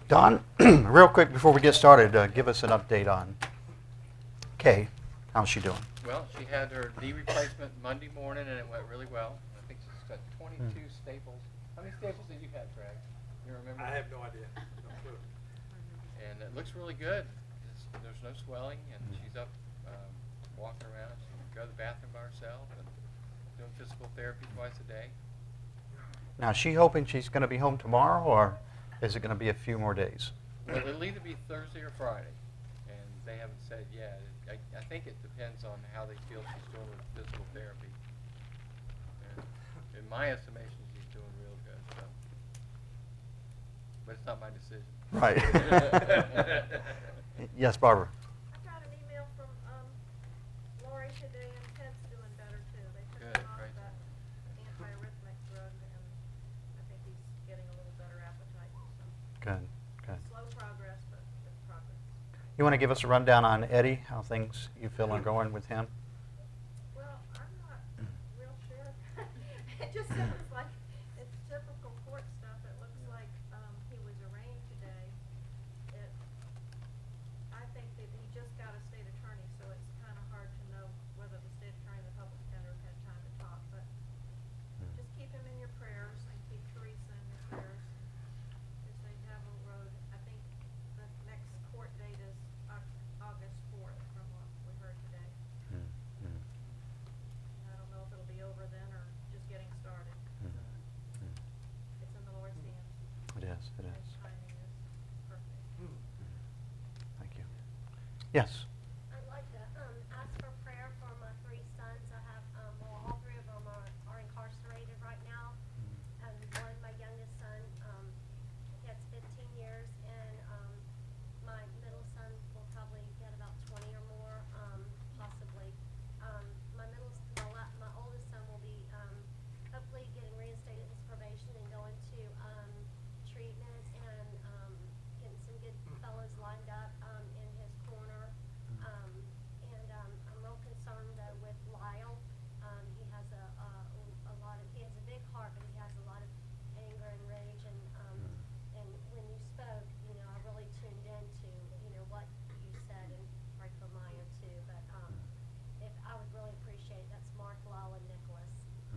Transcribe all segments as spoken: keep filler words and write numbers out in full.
Don, real quick before we get started, uh, give us an update on Kay. How's she doing? Well, she had her knee replacement Monday morning, and it went really well. I think she's got twenty-two mm. staples. How many staples did you have, Greg? You remember? I have no idea. No clue. And it looks really good. It's, there's no swelling, and mm. she's up um, walking around. She can go to the bathroom by herself and doing physical therapy twice a day. Now, is she hoping she's going to be home tomorrow, or is it going to be a few more days? Well, it'll either be Thursday or Friday, and they haven't said yet. I, I think it depends on how they feel she's doing with physical therapy. And in my estimation, she's doing real good. So. But it's not my decision. Right. Yes, Barbara. I got an email from um, Lori today, and Ted's doing better too. They took Good, him off right. that antiarrhythmic drug, and I think he's getting a little better appetite. So. Good, good. Slow progress, but good progress. You want to give us a rundown on Eddie, how things you feel are going with him? Well, I'm not real sure. It just sounds like it's typical court stuff. It looks like um, he was arraigned today. It, I think that he just got a state attorney, so it's kind of hard to know whether the state attorney and the public defender have had time to talk. But just keep him in your prayers and keep Teresa in your prayers. As they have a road, I think the next court date is August fourth, from what we heard today. Mm-hmm. I don't know if it'll be over then or just getting started. Mm-hmm. It's in the Lord's hands. It is, it His is. timing is perfect. Thank you. Yes. I'd like to um, ask for prayer for my three sons. I have, um, well, all three of them are, are incarcerated right now. And one, my youngest son, um, gets fifteen years, and um, my middle son will probably get about twenty or more, um, possibly. Um, my middle, my, la- my oldest son will be um, hopefully getting reinstated his probation and going to um, treatment and um, getting some good fellows lined up um, in his corner. Um, and um, I'm real concerned though with Lyle. Um, he has a, a, a lot of, he has a big heart, but he has a lot of anger and rage. And um, and when you spoke, you know, I really tuned into, you know, what you said, and pray for Maya too. But um, if I would really appreciate it. That's Mark, Lyle, and Nicholas.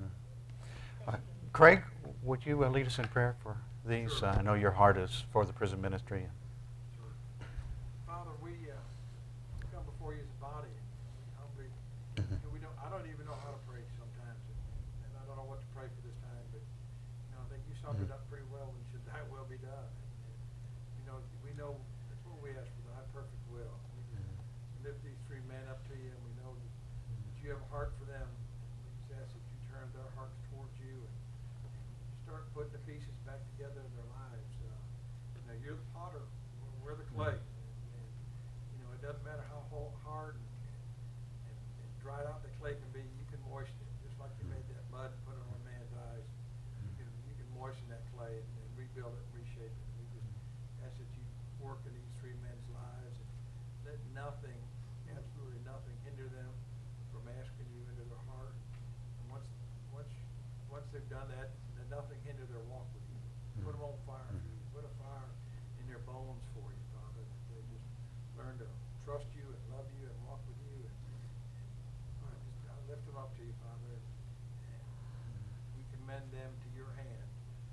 Uh, Thank you. Craig, would you uh, lead us in prayer for these? Sure. Uh, I know your heart is for the prison ministry. Sure. Father, we uh, come before you as a body, and we humbly, Mhm. and we don't, I don't even know how to pray sometimes, and, and I don't know what to pray for this time, but, you know, I think you summed it Mhm. up pretty well when you said, thy will be done. And, and, you know, we know, that's what we ask for, thy perfect will. We just lift these three men up to you, and we know that, that you have a heart for them. And we just ask that you turn their hearts towards you, and, and start putting the pieces back together in their lives. Uh, you know, you're the potter, we're, we're the clay. And, and, you know, it doesn't matter how ho- hard and, and, and dried out the clay can be, you can moisten it. Just like you made that mud and put it on a man's eyes, you can, you can moisten that clay and, and rebuild it and reshape it. And we just ask that you work in these three men's lives and let nothing, absolutely nothing, hinder them from asking you into their heart. And once, once, once they've done that, let nothing hinder their walk with you. Put them on fire for you. Put a fire in their bones for you, Father, that they just learn to trust you and love you and walk with you. And, and I just I lift them up to you, Father, and, and we commend them to your hand.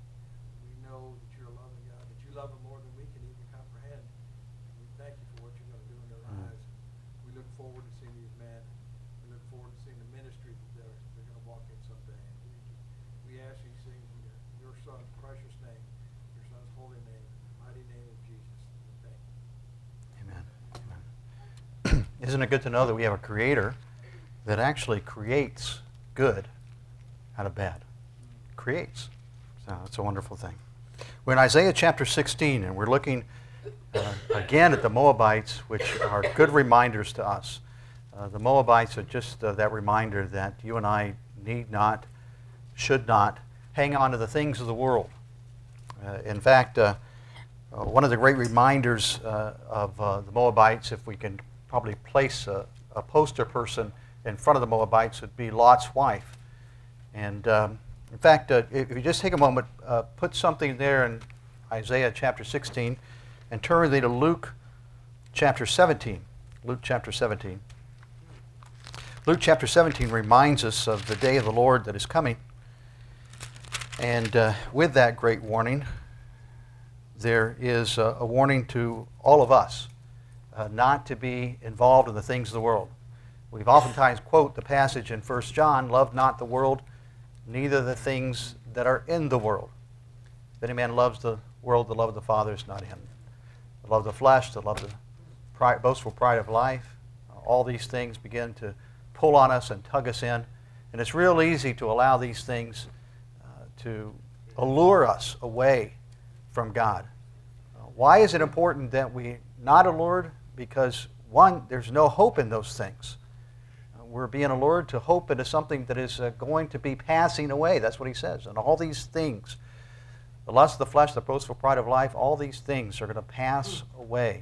We know that you're a loving God, that you love them more than we can even comprehend. And we thank you for what you're going to do in their Mm. lives. We look forward to seeing these men. We look forward to seeing the ministry that they're, they're going to walk in someday. And we, just, we ask these things in your, your Son's precious name, your Son's holy name, in the mighty name of Jesus. We thank you. Amen. Amen. Isn't it good to know that we have a creator that actually creates good out of bad? Creates. So it's a wonderful thing. We're in Isaiah chapter sixteen, and we're looking uh, again at the Moabites, which are good reminders to us. Uh, the Moabites are just uh, that reminder that you and I need not, should not, hang on to the things of the world. Uh, in fact, uh, uh, one of the great reminders uh, of uh, the Moabites, if we can probably place a, a poster person in front of the Moabites, would be Lot's wife. And um, in fact, uh, if you just take a moment, uh, put something there in Isaiah chapter sixteen. and turn with me to Luke chapter seventeen. Luke chapter seventeen. Luke chapter seventeen reminds us of the day of the Lord that is coming. And uh, with that great warning, there is a, a warning to all of us uh, not to be involved in the things of the world. We've oftentimes quote the passage in First John, love not the world, neither the things that are in the world. If any man loves the world, the love of the Father is not in him. The love of the flesh, the love of the pride, boastful pride of life, uh, all these things begin to pull on us and tug us in. And it's real easy to allow these things uh, to allure us away from God. Uh, why is it important that we not allured? Because, one, there's no hope in those things. Uh, we're being allured to hope into something that is uh, going to be passing away. That's what he says. And all these things, the lust of the flesh, the boastful pride of life, all these things are going to pass away.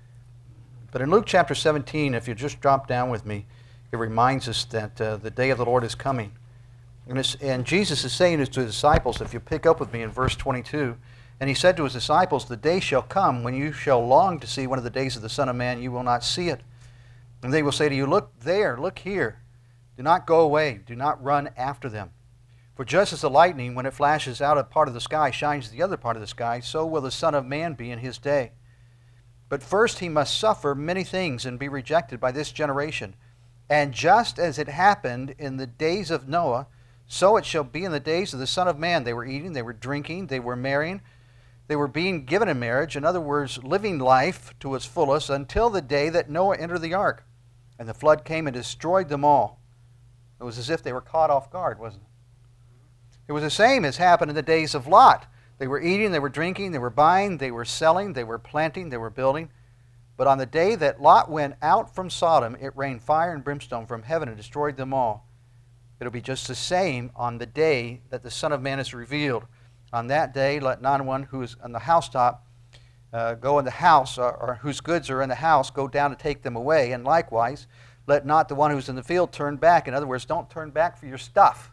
But in Luke chapter seventeen, if you just drop down with me, it reminds us that uh, the day of the Lord is coming. And, it's, and Jesus is saying this to his disciples, if you pick up with me in verse twenty-two, and he said to his disciples, the day shall come when you shall long to see one of the days of the Son of Man, you will not see it. And they will say to you, look there, look here. Do not go away, do not run after them. For just as the lightning, when it flashes out a part of the sky, shines the other part of the sky, so will the Son of Man be in his day. But first he must suffer many things and be rejected by this generation. And just as it happened in the days of Noah, so it shall be in the days of the Son of Man. They were eating, they were drinking, they were marrying, they were being given in marriage. In other words, living life to its fullest until the day that Noah entered the ark. And the flood came and destroyed them all. It was as if they were caught off guard, wasn't it? It was the same as happened in the days of Lot. They were eating, they were drinking, they were buying, they were selling, they were planting, they were building. But on the day that Lot went out from Sodom, it rained fire and brimstone from heaven and destroyed them all. It'll be just the same on the day that the Son of Man is revealed. On that day, let not one who is on the housetop uh, go in the house, or, or whose goods are in the house, go down to take them away. And likewise, let not the one who's in the field turn back. In other words, don't turn back for your stuff.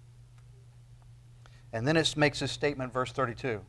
And then it makes this statement, verse thirty-two.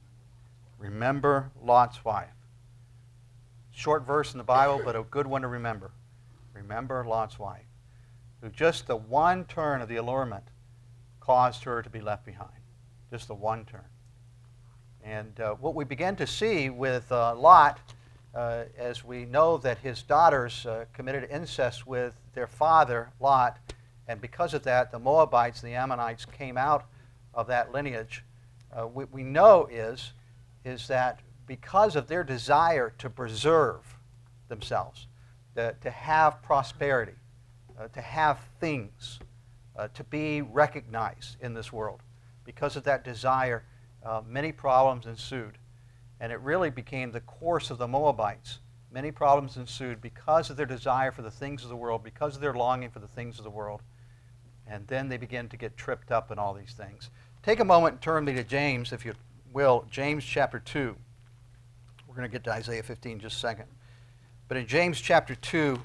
Remember Lot's wife. Short verse in the Bible, but a good one to remember. Remember Lot's wife, who just the one turn of the allurement caused her to be left behind. Just the one turn. And uh, what we begin to see with uh, Lot, uh, as we know that his daughters uh, committed incest with their father, Lot, and because of that, the Moabites and the Ammonites came out of that lineage. Uh, what we know is, is that because of their desire to preserve themselves, to, to have prosperity, uh, to have things, uh, to be recognized in this world, because of that desire, uh, many problems ensued. And it really became the course of the Moabites. Many problems ensued because of their desire for the things of the world, because of their longing for the things of the world. And then they begin to get tripped up in all these things. Take a moment and turn me to James, if you will. James chapter two. We're going to get to Isaiah fifteen in just a second. But in James chapter two,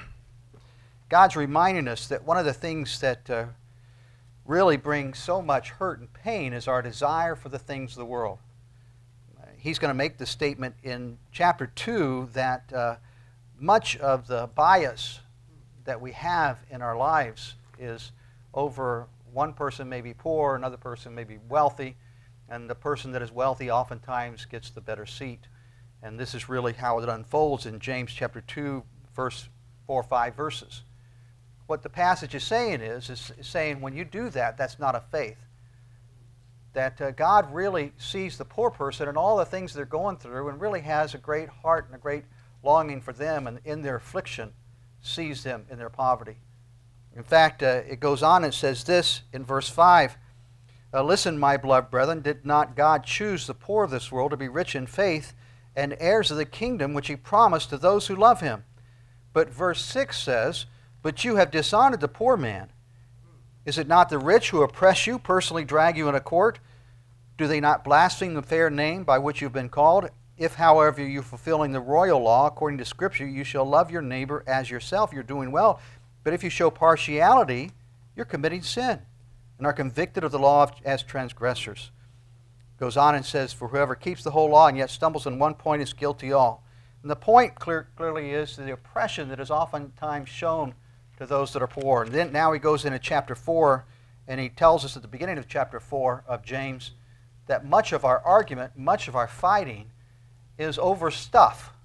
God's reminding us that one of the things that uh, really brings so much hurt and pain is our desire for the things of the world. Uh, he's going to make the statement in chapter two that uh, much of the bias that we have in our lives is over one person may be poor, another person may be wealthy, and the person that is wealthy oftentimes gets the better seat. And this is really how it unfolds in James chapter two, verse four or five verses. What the passage is saying is, is saying when you do that, that's not a faith. That uh, God really sees the poor person and all the things they're going through and really has a great heart and a great longing for them, and in their affliction sees them in their poverty. In fact, uh, it goes on and says this in verse five, uh, listen, my beloved brethren, did not God choose the poor of this world to be rich in faith and heirs of the kingdom which he promised to those who love him? But verse six says, but you have dishonored the poor man. Is it not the rich who oppress you, personally drag you in a court? Do they not blaspheme the fair name by which you have been called? If, however, you're fulfilling the royal law according to Scripture, you shall love your neighbor as yourself, you're doing well. But if you show partiality, you're committing sin and are convicted of the law as transgressors. Goes on and says, for whoever keeps the whole law and yet stumbles in one point is guilty of all. And the point clear, clearly is the oppression that is oftentimes shown to those that are poor. And then now he goes into chapter four, and he tells us at the beginning of chapter four of James that much of our argument, much of our fighting is over stuff.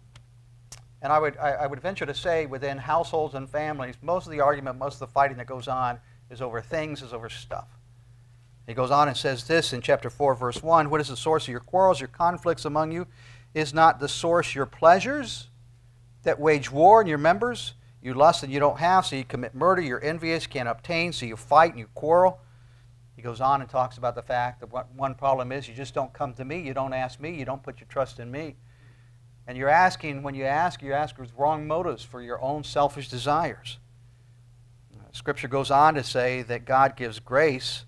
And I would, I, I would venture to say within households and families, most of the argument, most of the fighting that goes on is over things, is over stuff. He goes on and says this in chapter four, verse one, what is the source of your quarrels, your conflicts among you? Is not the source your pleasures that wage war in your members? You lust and you don't have, so you commit murder. You're envious, can't obtain, so you fight and you quarrel. He goes on and talks about the fact that what one problem is you just don't come to me, you don't ask me, you don't put your trust in me. And you're asking, when you ask, you ask with wrong motives for your own selfish desires. Scripture goes on to say that God gives grace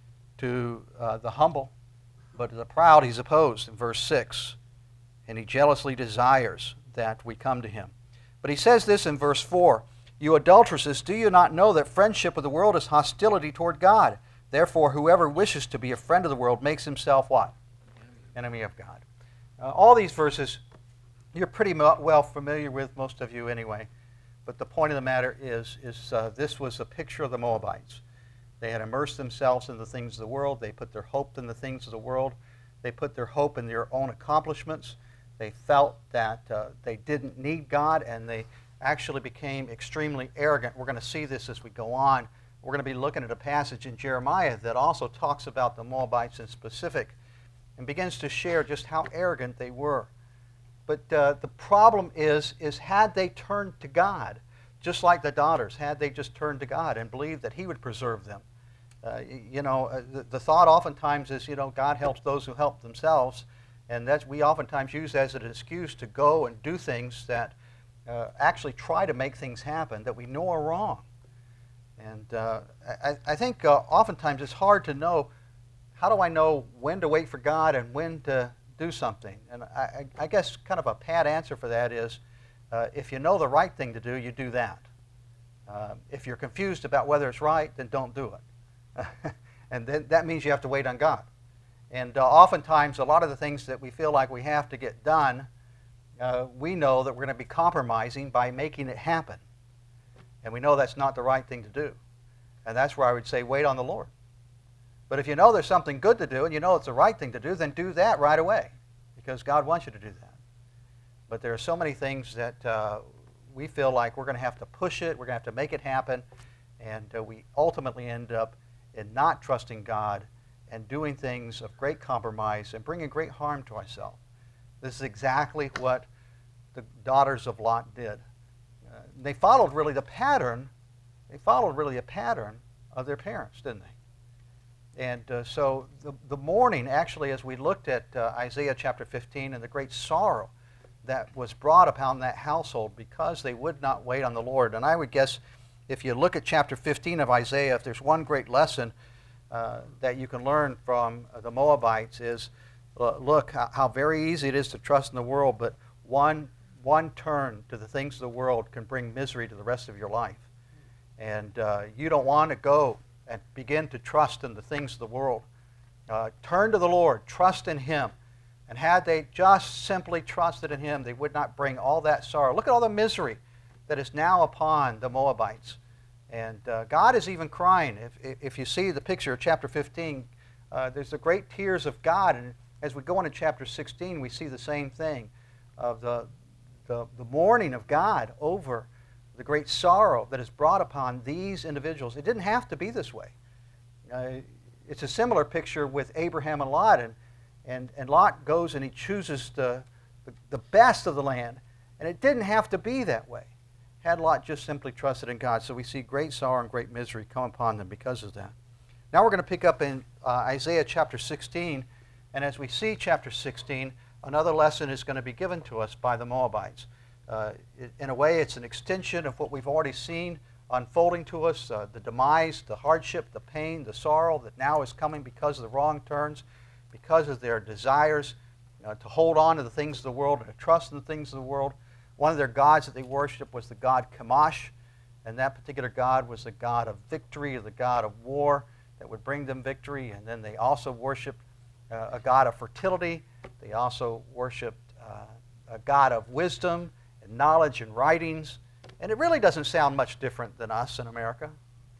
to uh, the humble, but to the proud he's opposed in verse six. And he jealously desires that we come to him. But he says this in verse four, you adulteresses, do you not know that friendship with the world is hostility toward God? Therefore, whoever wishes to be a friend of the world makes himself what? Enemy of God. Uh, all these verses you're pretty well familiar with, most of you anyway. But the point of the matter is, is uh, this was a picture of the Moabites. They had immersed themselves in the things of the world. They put their hope in the things of the world. They put their hope in their own accomplishments. They felt that uh, they didn't need God, and they actually became extremely arrogant. We're going to see this as we go on. We're going to be looking at a passage in Jeremiah that also talks about the Moabites in specific and begins to share just how arrogant they were. But uh, the problem is, is had they turned to God, just like the daughters, had they just turned to God and believed that he would preserve them. Uh, you know, uh, the, the thought oftentimes is, you know, God helps those who help themselves. And that's, we oftentimes use as an excuse to go and do things that uh, actually try to make things happen that we know are wrong. And uh, I, I think uh, oftentimes it's hard to know, how do I know when to wait for God and when to do something? And I, I guess kind of a pat answer for that is, uh, if you know the right thing to do, you do that. Uh, if you're confused about whether it's right, then don't do it. And then that means you have to wait on God. And uh, oftentimes, a lot of the things that we feel like we have to get done, uh, we know that we're going to be compromising by making it happen. And we know that's not the right thing to do. And that's where I would say wait on the Lord. But if you know there's something good to do and you know it's the right thing to do, then do that right away, because God wants you to do that. But there are so many things that uh, we feel like we're going to have to push it, we're going to have to make it happen, and uh, we ultimately end up in not trusting God and doing things of great compromise and bringing great harm to ourselves. This is exactly what the daughters of Lot did. Uh, they followed really the pattern, they followed really a pattern of their parents, didn't they? And uh, so the, the mourning, actually, as we looked at uh, Isaiah chapter fifteen and the great sorrow that was brought upon that household because they would not wait on the Lord. And I would guess if you look at chapter fifteen of Isaiah, if there's one great lesson uh, that you can learn from uh, the Moabites is, uh, look how, how very easy it is to trust in the world, but one, one turn to the things of the world can bring misery to the rest of your life. And uh, you don't want to go and begin to trust in the things of the world. Uh, turn to the Lord, trust in him. And had they just simply trusted in him, they would not bring all that sorrow. Look at all the misery that is now upon the Moabites. And uh, God is even crying. If, if you see the picture of chapter fifteen, uh, there's the great tears of God. And as we go into chapter sixteen, we see the same thing of the, the, the mourning of God over the great sorrow that is brought upon these individuals. It didn't have to be this way. Uh, it's a similar picture with Abraham and Lot. And, and, and Lot goes and he chooses the, the, the best of the land. And it didn't have to be that way. Had Lot just simply trusted in God. So we see great sorrow and great misery come upon them because of that. Now we're going to pick up in uh, Isaiah chapter sixteen. And as we see chapter sixteen, another lesson is going to be given to us by the Moabites. Uh, it, in a way, it's an extension of what we've already seen unfolding to us, uh, the demise, the hardship, the pain, the sorrow that now is coming because of the wrong turns, because of their desires uh, to hold on to the things of the world and to trust in the things of the world. One of their gods that they worshiped was the god Chemosh, and that particular god was the god of victory, or the god of war that would bring them victory. And then they also worshiped uh, a god of fertility. They also worshiped uh, a god of wisdom and knowledge and writings. And it really doesn't sound much different than us in America.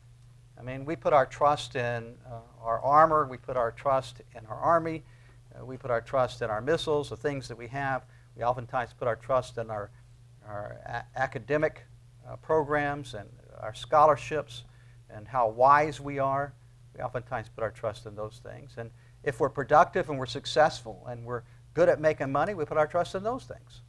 I mean, we put our trust in uh, our armor. We put our trust in our army. Uh, we put our trust in our missiles, the things that we have. We oftentimes put our trust in our, our a- academic uh, programs and our scholarships and how wise we are. We oftentimes put our trust in those things. And if we're productive and we're successful and we're good at making money, we put our trust in those things.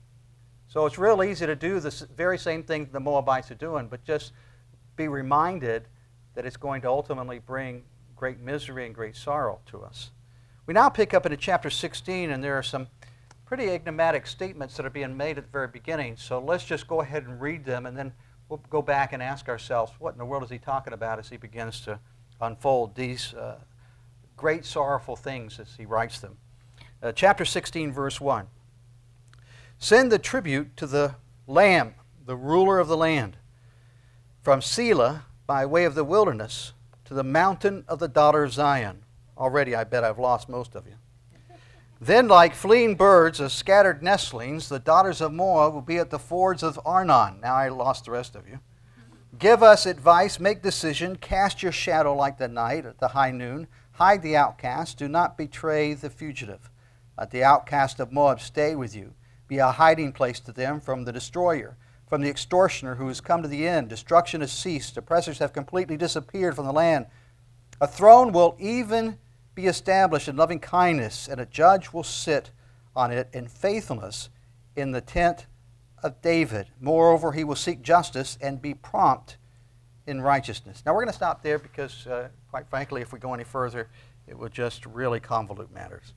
So it's real easy to do the very same thing the Moabites are doing, but just be reminded that it's going to ultimately bring great misery and great sorrow to us. We now pick up into chapter sixteen, and there are some pretty enigmatic statements that are being made at the very beginning. So let's just go ahead and read them, and then we'll go back and ask ourselves, what in the world is he talking about as he begins to unfold these uh, great sorrowful things as he writes them. Uh, chapter sixteen, verse one. Send the tribute to the Lamb, the ruler of the land, from Selah by way of the wilderness to the mountain of the daughter of Zion. Already I bet I've lost most of you. Then like fleeing birds of scattered nestlings, the daughters of Moab will be at the fords of Arnon. Now I lost the rest of you. Give us advice, make decision, cast your shadow like the night at the high noon, hide the outcast, do not betray the fugitive. Let the outcast of Moab stay with you. Be a hiding place to them from the destroyer, from the extortioner who has come to the end. Destruction has ceased. Oppressors have completely disappeared from the land. A throne will even be established in loving kindness, and a judge will sit on it in faithfulness in the tent of David. Moreover, he will seek justice and be prompt in righteousness. Now we're going to stop there because, uh, quite frankly, if we go any further, it will just really convolute matters.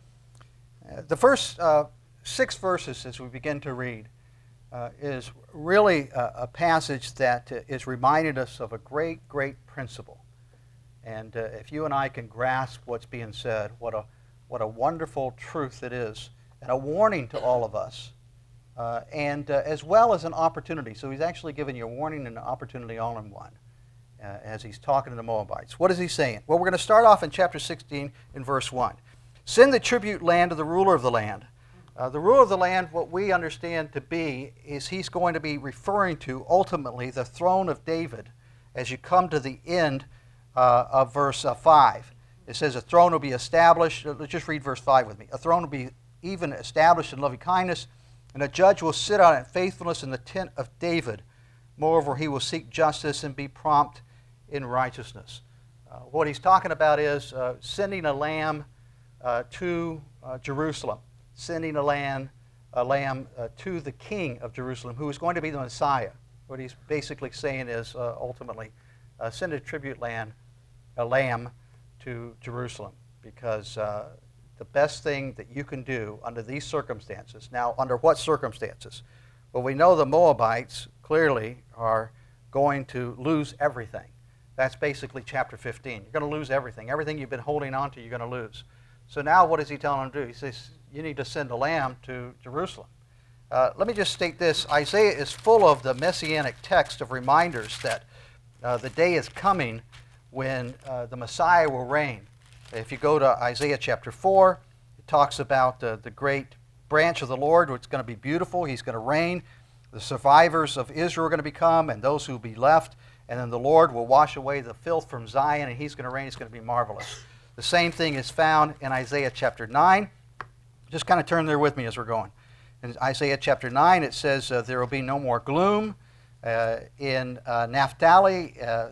Uh, the first uh, six verses as we begin to read uh, is really a, a passage that uh, is reminding us of a great, great principle. And uh, if you and I can grasp what's being said, what a, what a wonderful truth it is, and a warning to all of us, uh, and uh, as well as an opportunity. So he's actually giving you a warning and an opportunity all in one uh, as he's talking to the Moabites. What is he saying? Well, we're going to start off in chapter sixteen in verse one. Send the tribute land to the ruler of the land. Uh, the ruler of the land, what we understand to be, is he's going to be referring to ultimately the throne of David as you come to the end uh, of verse uh, five. It says a throne will be established. Let's just read verse five with me. A throne will be even established in loving kindness, and a judge will sit on it in faithfulness in the tent of David. Moreover, he will seek justice and be prompt in righteousness. Uh, what he's talking about is uh, sending a lamb uh, to uh, Jerusalem. Sending a lamb, a lamb uh, to the king of Jerusalem, who is going to be the Messiah. What he's basically saying is uh, ultimately uh, send a tribute lamb, a lamb to Jerusalem, because uh, the best thing that you can do under these circumstances. Now, under what circumstances? Well, we know the Moabites clearly are going to lose everything. That's basically chapter fifteen. You're going to lose everything. Everything you've been holding on to, you're going to lose. So now what is he telling them to do? He says, you need to send a lamb to Jerusalem. Uh, let me just state this. Isaiah is full of the messianic text of reminders that uh, the day is coming when uh, the Messiah will reign. If you go to Isaiah chapter four, it talks about uh, the great branch of the Lord, which is going to be beautiful. He's going to reign. The survivors of Israel are going to become, and those who will be left. And then the Lord will wash away the filth from Zion, and he's going to reign. It's going to be marvelous. The same thing is found in Isaiah chapter nine. Just kind of turn there with me as we're going. In Isaiah chapter nine, it says uh, there will be no more gloom. Uh, in uh, Naphtali, uh,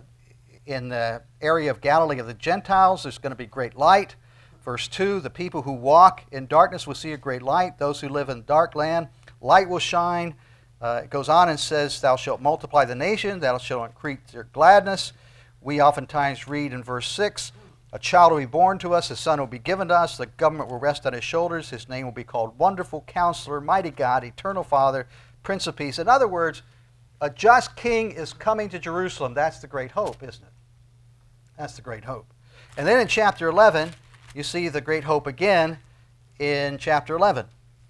in the area of Galilee of the Gentiles, there's going to be great light. Verse two, the people who walk in darkness will see a great light. Those who live in dark land, light will shine. Uh, it goes on and says, thou shalt multiply the nation, thou shalt increase their gladness. We oftentimes read in verse six, a child will be born to us, a son will be given to us, the government will rest on his shoulders, his name will be called Wonderful Counselor, Mighty God, Eternal Father, Prince of Peace. In other words, a just king is coming to Jerusalem. That's the great hope, isn't it? That's the great hope. And then in chapter eleven, you see the great hope again in chapter eleven.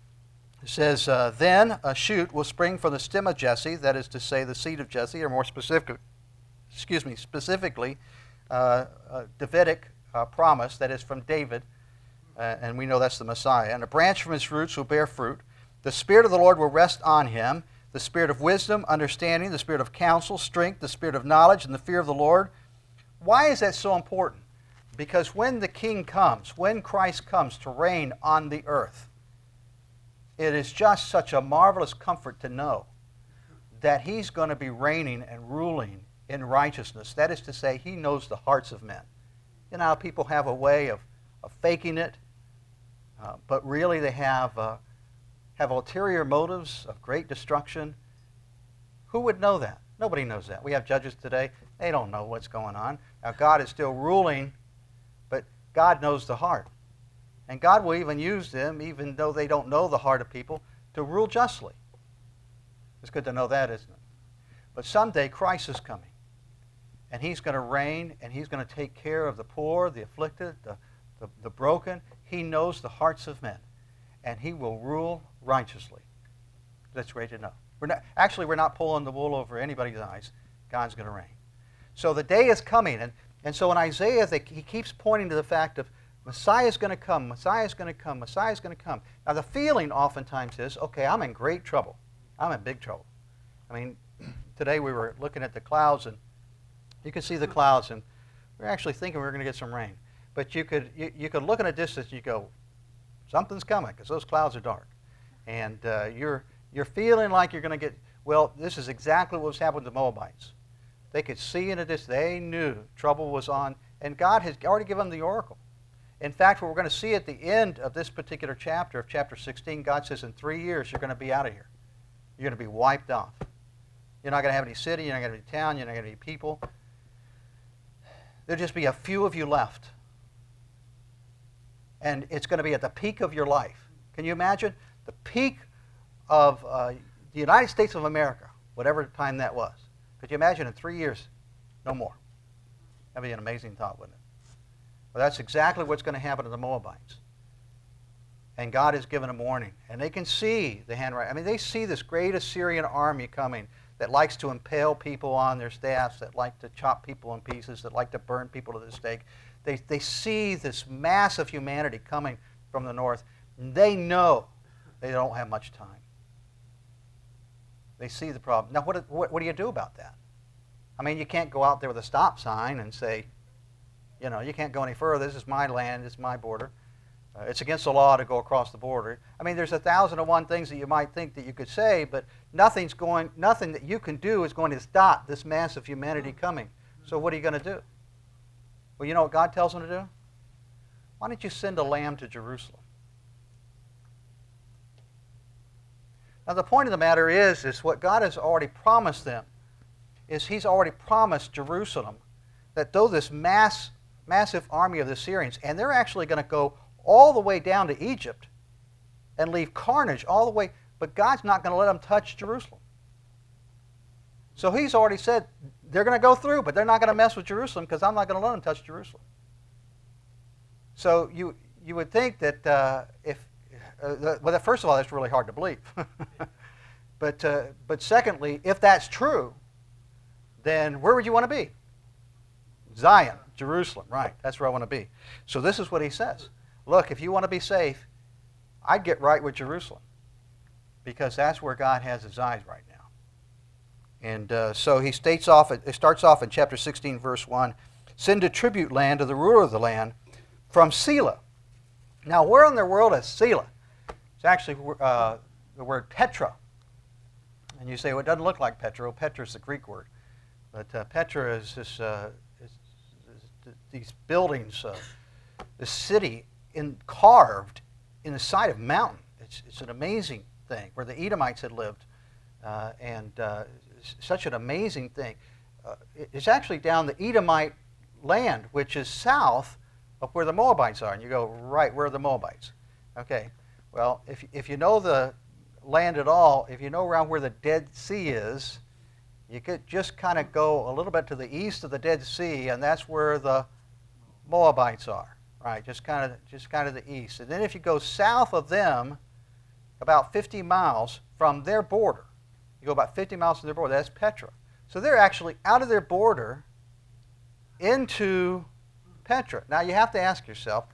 It says, uh, then a shoot will spring from the stem of Jesse, that is to say the seed of Jesse, or more specific, excuse me, specifically, Uh, uh, Davidic uh, promise, that is from David, uh, and we know that's the Messiah. And a branch from his roots will bear fruit. The Spirit of the Lord will rest on him, the Spirit of wisdom, understanding, the Spirit of counsel, strength, the Spirit of knowledge, and the fear of the Lord. Why is that so important? Because when the King comes, when Christ comes to reign on the earth, it is just such a marvelous comfort to know that he's going to be reigning and ruling in righteousness. That is to say, he knows the hearts of men. You know how people have a way of, of faking it, uh, but really they have, uh, have ulterior motives of great destruction. Who would know that? Nobody knows that. We have judges today. They don't know what's going on. Now, God is still ruling, but God knows the heart. And God will even use them, even though they don't know the heart of people, to rule justly. It's good to know that, isn't it? But someday Christ is coming. And he's going to reign, and he's going to take care of the poor, the afflicted, the, the, the broken. He knows the hearts of men. And he will rule righteously. That's great to know. We're not, actually, we're not pulling the wool over anybody's eyes. God's going to reign. So the day is coming. And, and so in Isaiah, they, he keeps pointing to the fact of Messiah is going to come, Messiah is going to come, Messiah is going to come. Now the feeling oftentimes is, okay, I'm in great trouble. I'm in big trouble. I mean, today we were looking at the clouds, and you could see the clouds, and we we're actually thinking we were going to get some rain. But you could you, you could look in a distance and you go, something's coming, because those clouds are dark. And uh, you're, you're feeling like you're going to get, well, this is exactly what was happening to the Moabites. They could see in a distance, they knew trouble was on, and God has already given them the oracle. In fact, what we're going to see at the end of this particular chapter, of chapter sixteen, God says in three years you're going to be out of here. You're going to be wiped off. You're not going to have any city, you're not going to have any town, you're not going to have any people. There'll just be a few of you left. And it's going to be at the peak of your life. Can you imagine? The peak of uh, the United States of America, whatever time that was. Could you imagine in three years, no more? That'd be an amazing thought, wouldn't it? Well, that's exactly what's going to happen to the Moabites. And God has given them warning. And they can see the handwriting. I mean, they see this great Assyrian army coming that likes to impale people on their staffs, that like to chop people in pieces, that like to burn people to the stake. They, they see this mass of humanity coming from the north. And they know they don't have much time. They see the problem. Now, what, what, what do you do about that? I mean, you can't go out there with a stop sign and say, you know, you can't go any further. This is my land. This is my border. Uh, it's against the law to go across the border. I mean, there's a thousand and one things that you might think that you could say, but nothing's going, nothing that you can do is going to stop this mass of humanity coming. So what are you going to do? Well, you know what God tells them to do? Why don't you send a lamb to Jerusalem? Now, the point of the matter is, is what God has already promised them is he's already promised Jerusalem that though this mass, massive army of the Syrians, and they're actually going to go all the way down to Egypt and leave carnage all the way, but God's not going to let them touch Jerusalem. So he's already said they're going to go through, but they're not going to mess with Jerusalem because I'm not going to let them touch Jerusalem. So you, you would think that uh, if, uh, well, first of all, that's really hard to believe. but, uh, but secondly, if that's true, then where would you want to be? Zion, Jerusalem, right. That's where I want to be. So this is what he says. Look, if you want to be safe, I'd get right with Jerusalem because that's where God has his eyes right now. And uh, so he states off, it starts off in chapter sixteen, verse one, send a tribute land to the ruler of the land from Selah. Now, where in the world is Selah? It's actually uh, the word Petra. And you say, well, it doesn't look like Petra. Well, Petra is the Greek word. But uh, Petra is this, uh, is, is these buildings, uh, this city in, carved in the side of a mountain. It's, it's an amazing thing where the Edomites had lived. Uh, and uh, such an amazing thing. Uh, it's actually down the Edomite land, which is south of where the Moabites are. And you go, right, where are the Moabites? Okay, well, if, if you know the land at all, if you know around where the Dead Sea is, you could just kind of go a little bit to the east of the Dead Sea, and that's where the Moabites are, right? Just kind of, just kind of the east. And then if you go south of them, about fifty miles from their border, you go about fifty miles from their border, that's Petra. So they're actually out of their border into Petra. Now you have to ask yourself,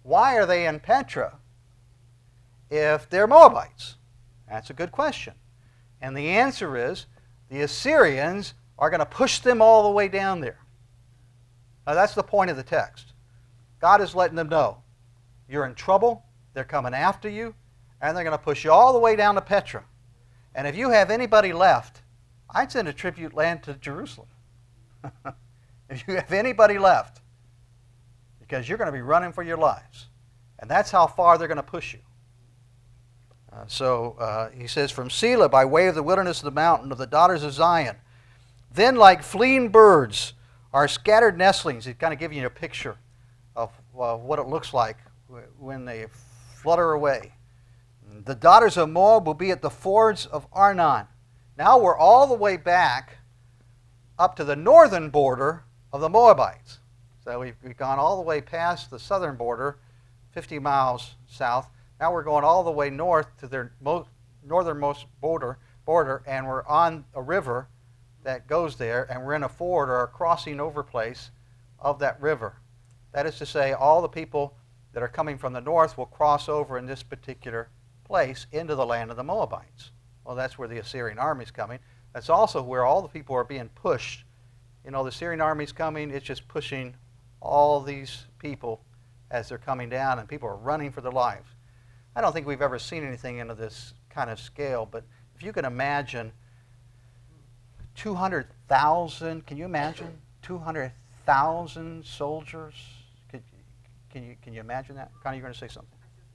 why are they in Petra if they're Moabites? That's a good question. And the answer is the Assyrians are going to push them all the way down there. Now that's the point of the text. God is letting them know you're in trouble, they're coming after you, and they're going to push you all the way down to Petra. And if you have anybody left, I'd send a tribute land to Jerusalem. If you have anybody left, because you're going to be running for your lives. And that's how far they're going to push you. Uh, so uh, he says, from Selah by way of the wilderness of the mountain of the daughters of Zion. Then like fleeing birds are scattered nestlings. He's kind of giving you a picture of uh, what it looks like when they flutter away. The daughters of Moab will be at the fords of Arnon. Now we're all the way back up to the northern border of the Moabites. So we've, we've gone all the way past the southern border, fifty miles south. Now we're going all the way north to their most northernmost border, border, and we're on a river that goes there, and we're in a ford or a crossing over place of that river. That is to say, all the people that are coming from the north will cross over in this particular place into the land of the Moabites. Well, that's where the Assyrian army is coming. That's also where all the people are being pushed. You know, the Assyrian army is coming. It's just pushing all these people as they're coming down, and people are running for their lives. I don't think we've ever seen anything into this kind of scale, but if you can imagine two hundred thousand, can you imagine two hundred thousand soldiers? Could, can, you, can you imagine that? Connie, you're going to say something.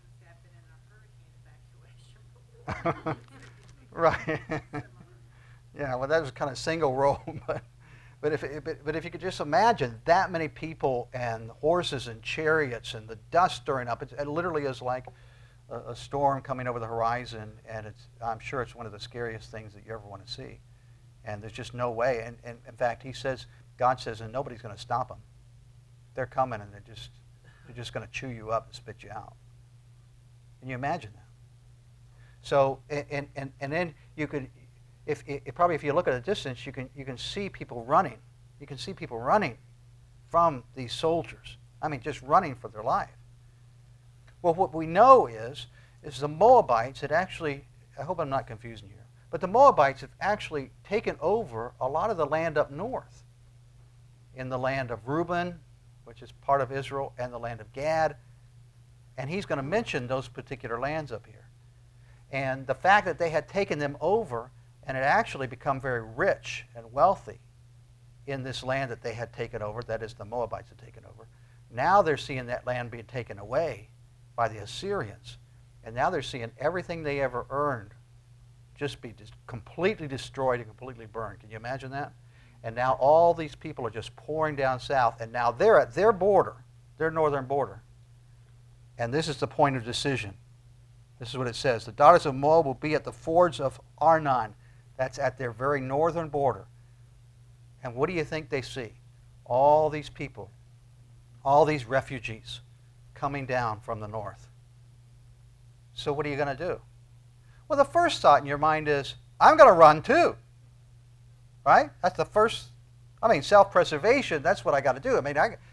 Right. Yeah, well, that was kind of single row, but but if but, but if you could just imagine that many people and horses and chariots and the dust stirring up, it, it literally is like a, a storm coming over the horizon, and it's I'm sure it's one of the scariest things that you ever want to see, and there's just no way. And, and in fact, he says, God says, and nobody's going to stop them. They're coming, and they're just they're just going to chew you up and spit you out. Can you imagine that? So, and, and, and then you could, if, if probably if you look at a distance, you can, you can see people running. You can see people running from these soldiers. I mean, just running for their life. Well, what we know is, is the Moabites had actually, I hope I'm not confusing you here, but the Moabites have actually taken over a lot of the land up north. In the land of Reuben, which is part of Israel, and the land of Gad. And he's going to mention those particular lands up here. And the fact that they had taken them over and had actually become very rich and wealthy in this land that they had taken over, that is, the Moabites had taken over, now they're seeing that land being taken away by the Assyrians. And now they're seeing everything they ever earned just be just completely destroyed and completely burned. Can you imagine that? And now all these people are just pouring down south, and now they're at their border, their northern border. And this is the point of decision. This is what it says. The daughters of Moab will be at the fords of Arnon. That's at their very northern border. And what do you think they see? All these people, all these refugees coming down from the north. So what are you going to do? Well, the first thought in your mind is, I'm going to run too. Right? That's the first, I mean, self-preservation, that's what I got to do. I mean, I...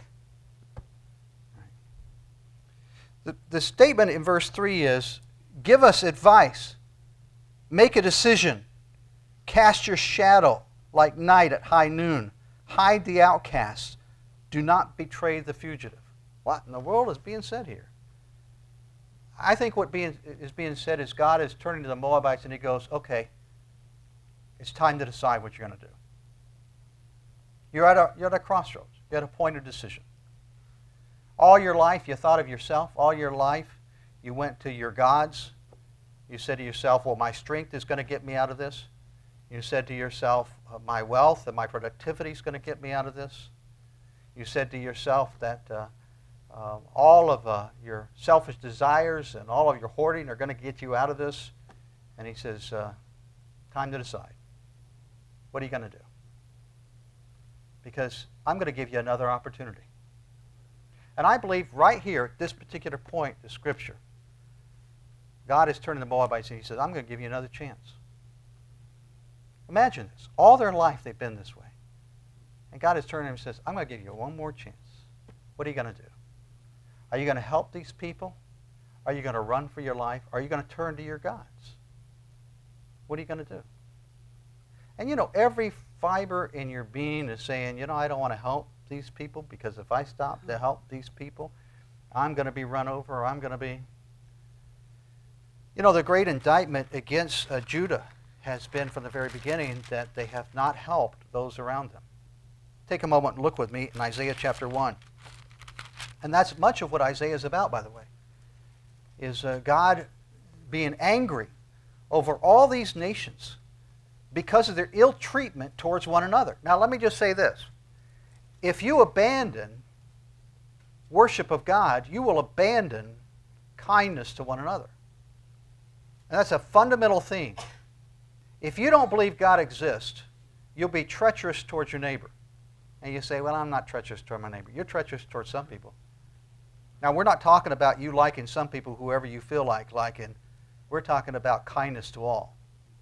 The, the statement in verse three is, give us advice, make a decision, cast your shadow like night at high noon, hide the outcasts, do not betray the fugitive. What in the world is being said here? I think what being, is being said is God is turning to the Moabites and he goes, okay, it's time to decide what you're going to do. You're at a, you're at a crossroads. You're at a point of decision. All your life, you thought of yourself. All your life, you went to your gods. You said to yourself, well, my strength is going to get me out of this. You said to yourself, uh, my wealth and my productivity is going to get me out of this. You said to yourself that uh, uh, all of uh, your selfish desires and all of your hoarding are going to get you out of this. And he says, uh, time to decide. What are you going to do? Because I'm going to give you another opportunity. And I believe right here, at this particular point in Scripture, God is turning to the Moabites and he says, I'm going to give you another chance. Imagine this. All their life they've been this way. And God is turning to them and says, I'm going to give you one more chance. What are you going to do? Are you going to help these people? Are you going to run for your life? Are you going to turn to your gods? What are you going to do? And you know, every fiber in your being is saying, you know, I don't want to help these people because if I stop to help these people, I'm going to be run over or I'm going to be... You know, the great indictment against uh, Judah has been from the very beginning that they have not helped those around them. Take a moment and look with me in Isaiah chapter one. And that's much of what Isaiah is about, by the way, is uh, God being angry over all these nations because of their ill treatment towards one another. Now, let me just say this. If you abandon worship of God, you will abandon kindness to one another. And that's a fundamental theme. If you don't believe God exists, you'll be treacherous towards your neighbor. And you say, well, I'm not treacherous toward my neighbor. You're treacherous towards some people. Now, we're not talking about you liking some people, whoever you feel like liking. We're talking about kindness to all.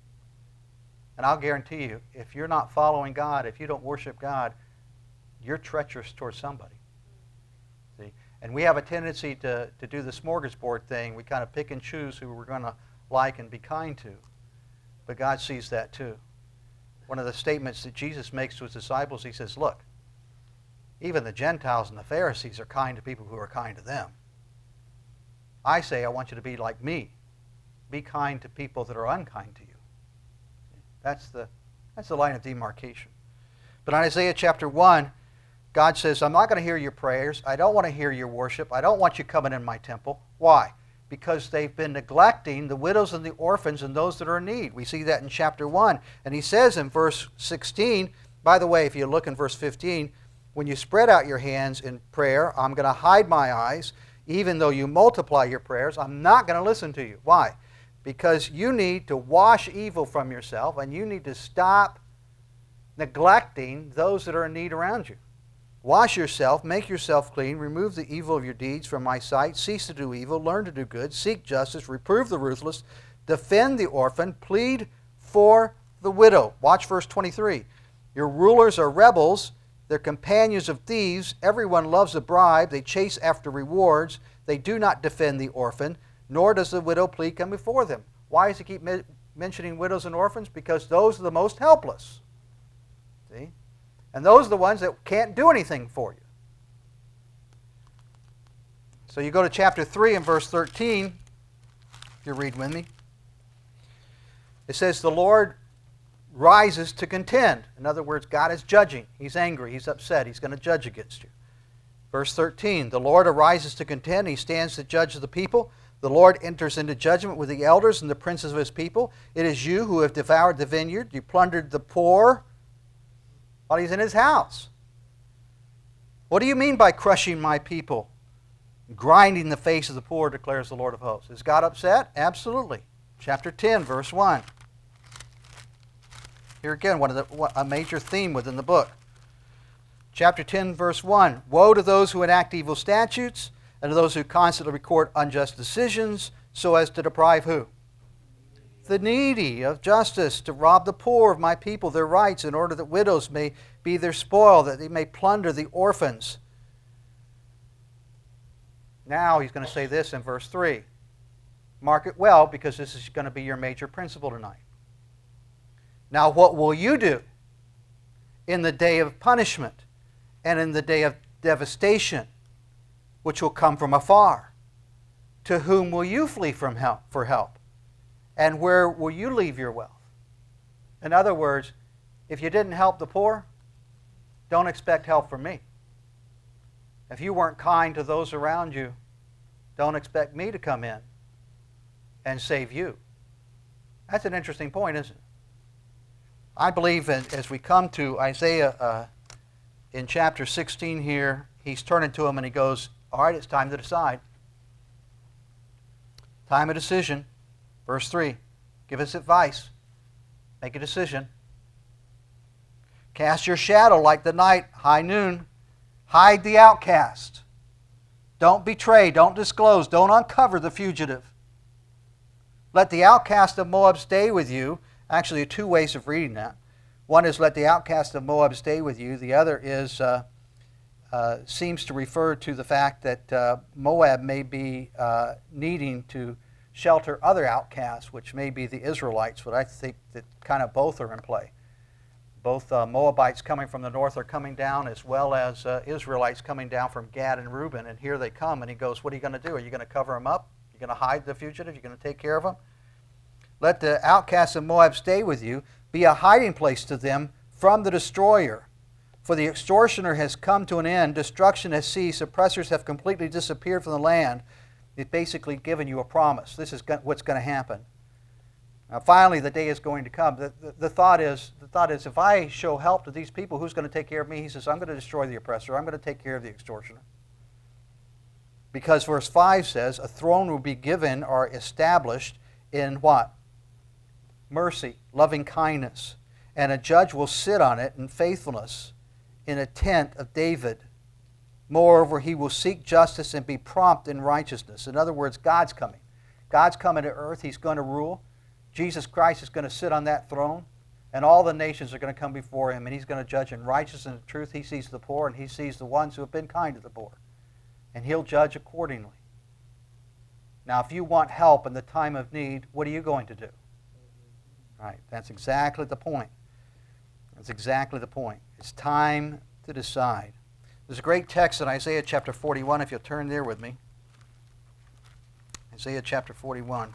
And I'll guarantee you, if you're not following God, if you don't worship God, you're treacherous towards somebody. See? And we have a tendency to, to do the smorgasbord thing. We kind of pick and choose who we're going to like and be kind to. But God sees that too. One of the statements that Jesus makes to his disciples, he says, look, even the Gentiles and the Pharisees are kind to people who are kind to them. I say I want you to be like me. Be kind to people that are unkind to you. That's the, that's the line of demarcation. But in Isaiah chapter one, God says, I'm not going to hear your prayers. I don't want to hear your worship. I don't want you coming in my temple. Why? Because they've been neglecting the widows and the orphans and those that are in need. We see that in chapter one. And he says in verse sixteen, by the way, if you look in verse fifteen, when you spread out your hands in prayer, I'm going to hide my eyes. Even though you multiply your prayers, I'm not going to listen to you. Why? Because you need to wash evil from yourself and you need to stop neglecting those that are in need around you. Wash yourself, make yourself clean, remove the evil of your deeds from my sight, cease to do evil, learn to do good, seek justice, reprove the ruthless, defend the orphan, plead for the widow. Watch verse twenty-three. Your rulers are rebels, they're companions of thieves, everyone loves a bribe, they chase after rewards, they do not defend the orphan, nor does the widow plead come before them. Why does he keep me- mentioning widows and orphans? Because those are the most helpless. See? And those are the ones that can't do anything for you. So you go to chapter three and verse thirteen, if you read with me. It says, the Lord rises to contend. In other words, God is judging. He's angry. He's upset. He's going to judge against you. Verse thirteen, the Lord arises to contend. He stands to judge the people. The Lord enters into judgment with the elders and the princes of his people. It is you who have devoured the vineyard. You plundered the poor while he's in his house. What do you mean by crushing my people? Grinding the face of the poor, declares the Lord of hosts. Is God upset? Absolutely. Chapter ten, verse one. Here again, one of the, a major theme within the book. Chapter ten, verse one. Woe to those who enact evil statutes, and to those who constantly record unjust decisions, so as to deprive who? The needy of justice, to rob the poor of my people their rights, in order that widows may be their spoil, that they may plunder the orphans. Now he's going to say this in verse three. Mark it well, because this is going to be your major principle tonight. Now what will you do in the day of punishment and in the day of devastation, which will come from afar? To whom will you flee from help, for help? And where will you leave your wealth? In other words, if you didn't help the poor, don't expect help from me. If you weren't kind to those around you, don't expect me to come in and save you. That's an interesting point, isn't it? I believe as we come to Isaiah uh, in chapter sixteen here, he's turning to him and he goes, all right, it's time to decide. Time of decision. Verse three, give us advice. Make a decision. Cast your shadow like the night, high noon. Hide the outcast. Don't betray, don't disclose, don't uncover the fugitive. Let the outcast of Moab stay with you. Actually, two ways of reading that. One is let the outcast of Moab stay with you. The other is uh, uh, seems to refer to the fact that uh, Moab may be uh, needing to shelter other outcasts, which may be the Israelites, but I think that kind of both are in play. Both uh, Moabites coming from the north are coming down, as well as uh, Israelites coming down from Gad and Reuben, and here they come, and he goes, what are you going to do? Are you going to cover them up? You're going to hide the fugitive? You're going to take care of them? Let the outcasts of Moab stay with you, be a hiding place to them from the destroyer. For the extortioner has come to an end, destruction has ceased, oppressors have completely disappeared from the land. It's basically given you a promise. This is what's going to happen. Now, finally, the day is going to come. The, the, the, thought is, the thought is, if I show help to these people, who's going to take care of me? He says, I'm going to destroy the oppressor. I'm going to take care of the extortioner. Because verse five says, a throne will be given or established in what? Mercy, loving kindness. And a judge will sit on it in faithfulness in a tent of David. Moreover, he will seek justice and be prompt in righteousness. In other words, God's coming. God's coming to earth. He's going to rule. Jesus Christ is going to sit on that throne, and all the nations are going to come before him, and he's going to judge in righteousness and truth. He sees the poor, and he sees the ones who have been kind to the poor, and he'll judge accordingly. Now, if you want help in the time of need, what are you going to do? Right, that's exactly the point. That's exactly the point. It's time to decide. There's a great text in Isaiah chapter forty-one, if you'll turn there with me. Isaiah chapter forty-one.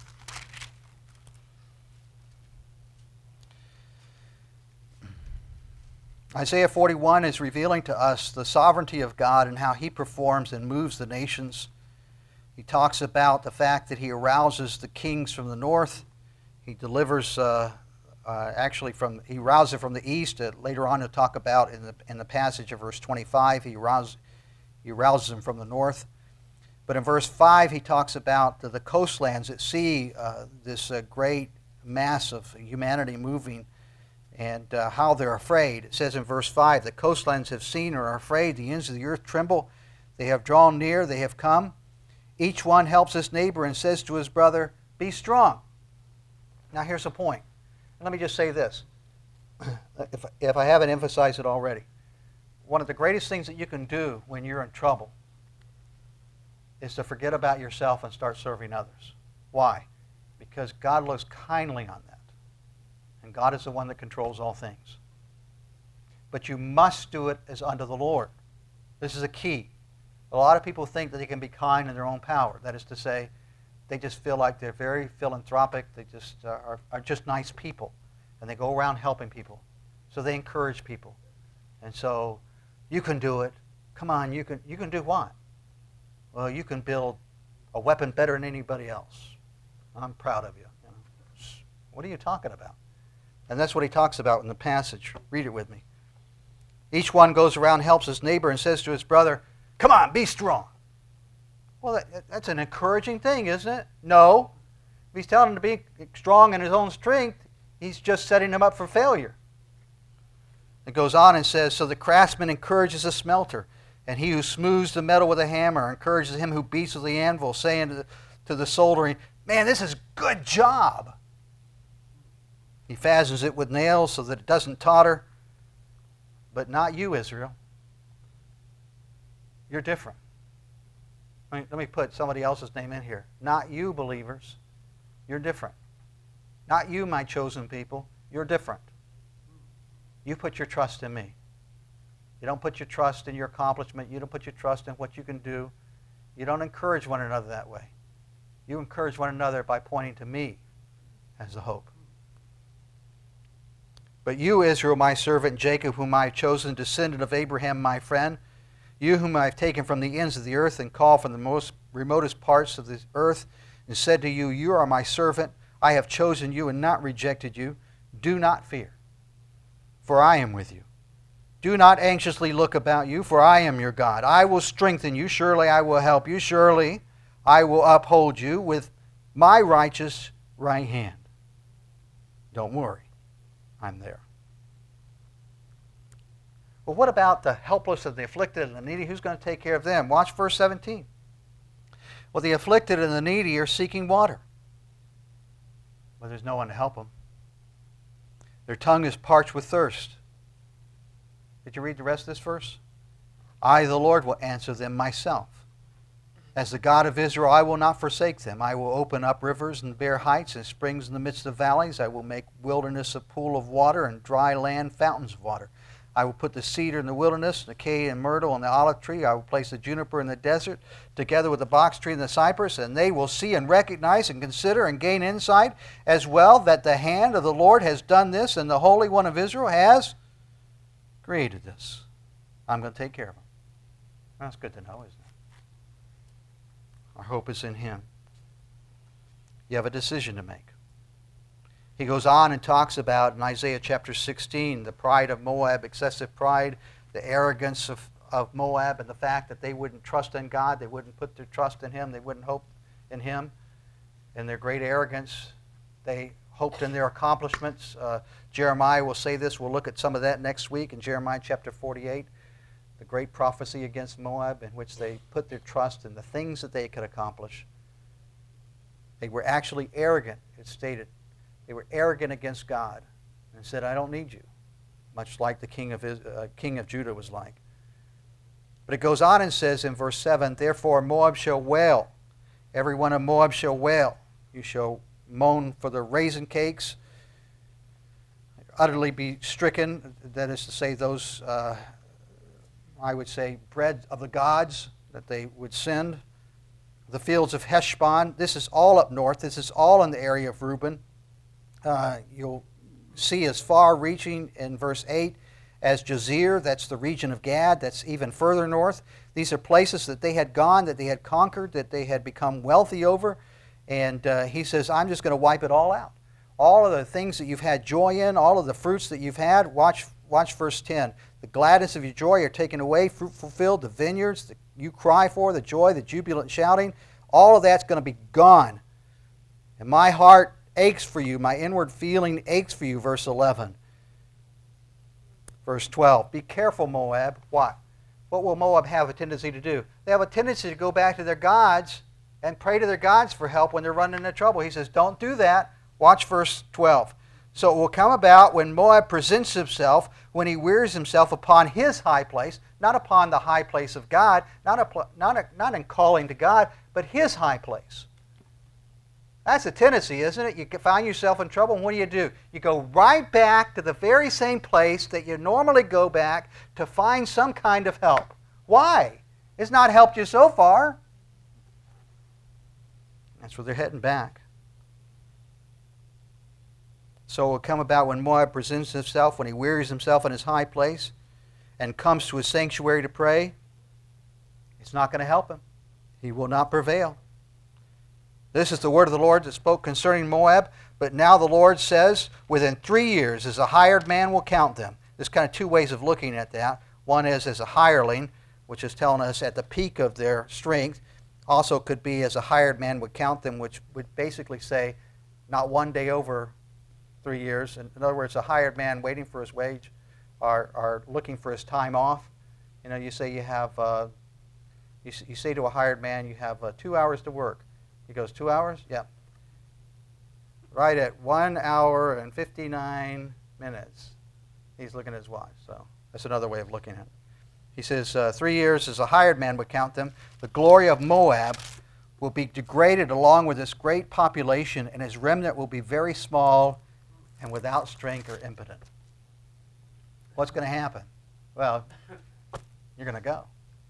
Isaiah forty-one is revealing to us the sovereignty of God and how he performs and moves the nations. He talks about the fact that he arouses the kings from the north. He delivers, uh, uh, actually, from he rouses from the east. Uh, later on, he'll talk about in the in the passage of verse twenty-five, he rouses he rouses them from the north. But in verse five, he talks about the, the coastlands at sea, uh, this uh, great mass of humanity moving, and uh, how they're afraid. It says in verse five, the coastlands have seen and are afraid. The ends of the earth tremble. They have drawn near. They have come. Each one helps his neighbor and says to his brother, be strong. Now here's the point. And let me just say this, if, if I haven't emphasized it already. One of the greatest things that you can do when you're in trouble is to forget about yourself and start serving others. Why? Because God looks kindly on that. And God is the one that controls all things. But you must do it as unto the Lord. This is a key. A lot of people think that they can be kind in their own power. That is to say, they just feel like they're very philanthropic. They just uh, are, are just nice people. And they go around helping people. So they encourage people. And so, you can do it. Come on, you can, you can do what? Well, you can build a weapon better than anybody else. I'm proud of you. You know? What are you talking about? And that's what he talks about in the passage. Read it with me. Each one goes around, helps his neighbor, and says to his brother, come on, be strong. Well, that, that's an encouraging thing, isn't it? No. If he's telling him to be strong in his own strength, he's just setting him up for failure. It goes on and says, so the craftsman encourages the smelter, and he who smooths the metal with a hammer encourages him who beats with the anvil, saying to the, to the soldering, man, this is a good job. He fastens it with nails so that it doesn't totter. But not you, Israel. You're different. Let me, let me put somebody else's name in here. Not you, believers. You're different. Not you, my chosen people. You're different. You put your trust in me. You don't put your trust in your accomplishment. You don't put your trust in what you can do. You don't encourage one another that way. You encourage one another by pointing to me as the hope. But you, Israel, my servant, Jacob, whom I have chosen, descendant of Abraham, my friend, you whom I have taken from the ends of the earth and called from the most remotest parts of the earth, and said to you, you are my servant, I have chosen you and not rejected you. Do not fear, for I am with you. Do not anxiously look about you, for I am your God. I will strengthen you. Surely I will help you. Surely I will uphold you with my righteous right hand. Don't worry. I'm there. Well, what about the helpless and the afflicted and the needy? Who's going to take care of them? Watch verse seventeen. Well, the afflicted and the needy are seeking water, but there's no one to help them. Their tongue is parched with thirst. Did you read the rest of this verse? I, the Lord, will answer them myself. As the God of Israel, I will not forsake them. I will open up rivers and bare heights and springs in the midst of valleys. I will make wilderness a pool of water and dry land fountains of water. I will put the cedar in the wilderness, the acacia and myrtle and the olive tree. I will place the juniper in the desert, together with the box tree and the cypress, and they will see and recognize and consider and gain insight as well that the hand of the Lord has done this, and the Holy One of Israel has created this. I'm going to take care of them. That's good to know, isn't it? Our hope is in Him. You have a decision to make. He goes on and talks about, in Isaiah chapter sixteen, the pride of Moab, excessive pride, the arrogance of, of Moab, and the fact that they wouldn't trust in God, they wouldn't put their trust in Him, they wouldn't hope in Him. In their great arrogance, they hoped in their accomplishments. Uh, Jeremiah will say this. We'll look at some of that next week in Jeremiah chapter forty-eight. The great prophecy against Moab, in which they put their trust in the things that they could accomplish. They were actually arrogant, it's stated. They were arrogant against God and said, I don't need you, much like the king of, uh, king of Judah was like. But it goes on and says in verse seven, Therefore Moab shall wail, every one of Moab shall wail. You shall moan for the raisin cakes, utterly be stricken, that is to say, those... Uh, I would say, bread of the gods that they would send. The fields of Heshbon. This is all up north. This is all in the area of Reuben. Uh, you'll see as far reaching in verse eight as Jazer. That's the region of Gad. That's even further north. These are places that they had gone, that they had conquered, that they had become wealthy over. And uh, he says, I'm just going to wipe it all out. All of the things that you've had joy in, all of the fruits that you've had, watch Watch verse ten. The gladness of your joy are taken away, fruit fulfilled, the vineyards that you cry for, the joy, the jubilant shouting, all of that's going to be gone. And my heart aches for you, my inward feeling aches for you, verse eleven. Verse twelve, be careful, Moab. What? What will Moab have a tendency to do? They have a tendency to go back to their gods and pray to their gods for help when they're running into trouble. He says, don't do that. Watch verse twelve. So it will come about when Moab presents himself, when he wears himself upon his high place, not upon the high place of God, not, a, not, a, not in calling to God, but his high place. That's a tendency, isn't it? You find yourself in trouble, and what do you do? You go right back to the very same place that you normally go back to find some kind of help. Why? It's not helped you so far. That's where they're heading back. So it will come about when Moab presents himself, when he wearies himself in his high place and comes to his sanctuary to pray. It's not going to help him. He will not prevail. This is the word of the Lord that spoke concerning Moab. But now the Lord says, within three years, as a hired man will count them. There's kind of two ways of looking at that. One is as a hireling, which is telling us at the peak of their strength. Also could be as a hired man would count them, which would basically say not one day over three years. In other words, a hired man waiting for his wage or, or looking for his time off. You know, you say you have, uh, you, you say to a hired man, you have uh, two hours to work. He goes, two hours? Yeah. Right at one hour and fifty-nine minutes, he's looking at his watch. So that's another way of looking at it. He says, uh, three years as a hired man would count them. The glory of Moab will be degraded along with this great population, and his remnant will be very small and without strength or impotent. What's going to happen? Well, you're going to go.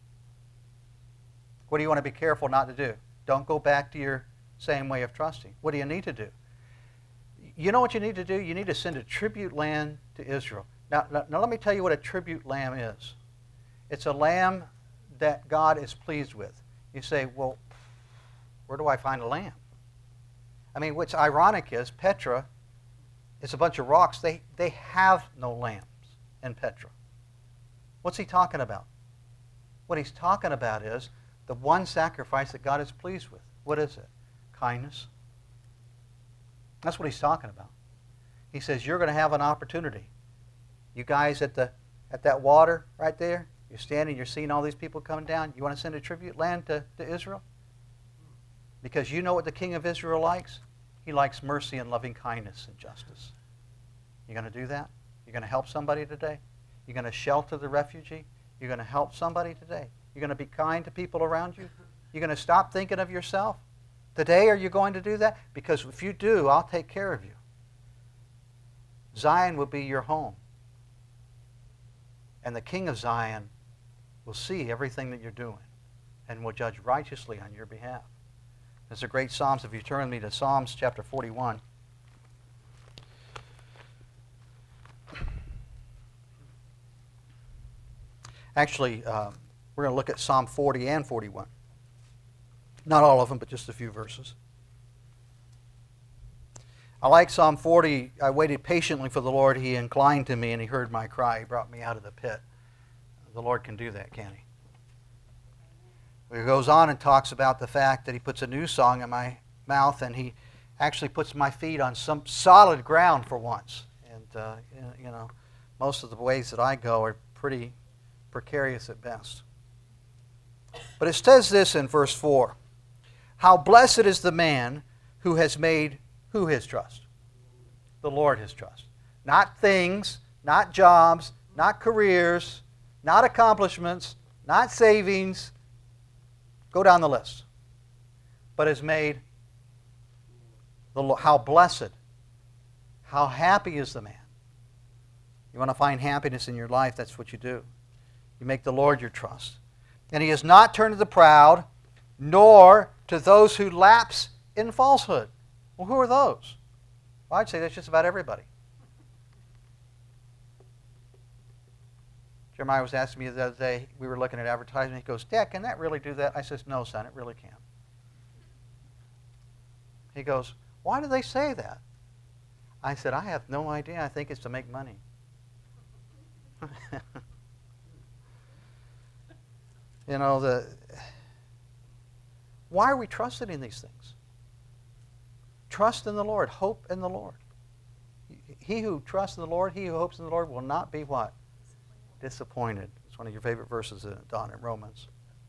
What do you want to be careful not to do? Don't go back to your same way of trusting. What do you need to do? You know what you need to do? You need to send a tribute lamb to Israel. Now, now, now let me tell you what a tribute lamb is. It's a lamb that God is pleased with. You say, well, where do I find a lamb? I mean, what's ironic is Petra is a bunch of rocks. They, they have no lambs in Petra. What's he talking about? What he's talking about is the one sacrifice that God is pleased with. What is it? Kindness. That's what he's talking about. He says, you're going to have an opportunity. You guys at the at that water right there, you're standing, you're seeing all these people coming down. You want to send a tribute land to, to Israel? Because you know what the king of Israel likes? He likes mercy and loving kindness and justice. You going to do that? You're going to help somebody today? You're going to shelter the refugee? You're going to help somebody today. You're going to be kind to people around you. You're going to stop thinking of yourself. Today, are you going to do that? Because if you do, I'll take care of you. Zion will be your home. And the King of Zion will see everything that you're doing and will judge righteously on your behalf. There's a great Psalms. If you turn with me to Psalms chapter forty-one. Actually, uh, we're going to look at Psalm forty and forty-one. Not all of them, but just a few verses. I like Psalm forty. I waited patiently for the Lord. He inclined to me and he heard my cry. He brought me out of the pit. The Lord can do that, can't he? He goes on and talks about the fact that he puts a new song in my mouth and he actually puts my feet on some solid ground for once. And, uh, you know, most of the ways that I go are pretty precarious at best. But it says this in verse four. How blessed is the man who has made who his trust? The Lord his trust. Not things, not jobs, not careers, not accomplishments, not savings. Go down the list. But has made the Lord. How blessed, how happy is the man. You want to find happiness in your life, that's what you do. You make the Lord your trust. And he has not turned to the proud, nor to those who lapse in falsehood. Well, who are those? Well, I'd say that's just about everybody. Jeremiah was asking me the other day, we were looking at advertising, he goes, Dad, can that really do that? I says, no, son, it really can't. He goes, why do they say that? I said, I have no idea. I think it's to make money. You know, the why are we trusting in these things? Trust in the Lord. Hope in the Lord. He who trusts in the Lord, he who hopes in the Lord will not be what? Disappointed. It's one of your favorite verses, Don, in Romans.